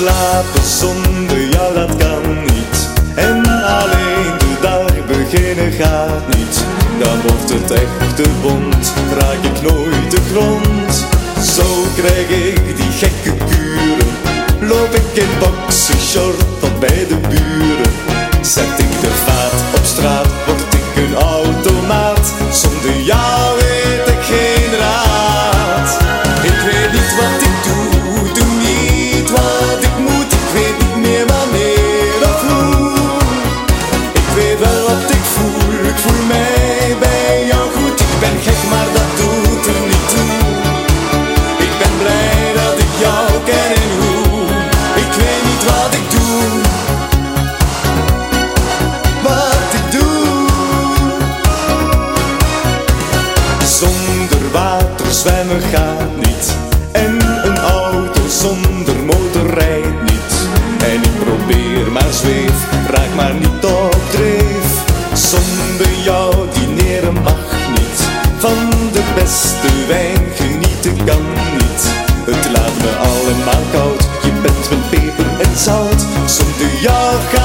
Slapen zonder jou, dat kan niet. En alleen de dag beginnen gaat niet. Dan wordt het echt te bont, raak ik nooit de grond. Zo krijg ik die gekke kuren. Loop ik in boxershort tot bij de buren. Zet ik de vaat op straat, word ik een automaat. Zonder jou weet ik geen raad. Ik weet niet wat ik doe, doe niet wat ik moet. Ik weet niet meer wanneer of hoe. Ik weet wel wat ik voel mij bij jou goed. Ik ben gek, maar dat doet er niet toe. Ik ben blij dat ik jou ken en hoe. Ik weet niet wat ik doe, wat ik doe. Zonder water zwemmen gaat niet. En een auto zonder motor rijdt niet. En ik probeer maar zweef, raak maar niet op dreef. Zonder jou dineren mag niet. Van de beste wijn genieten kan niet. Het laat me allemaal koud. Je bent mijn peper en zout. Zonder jou ga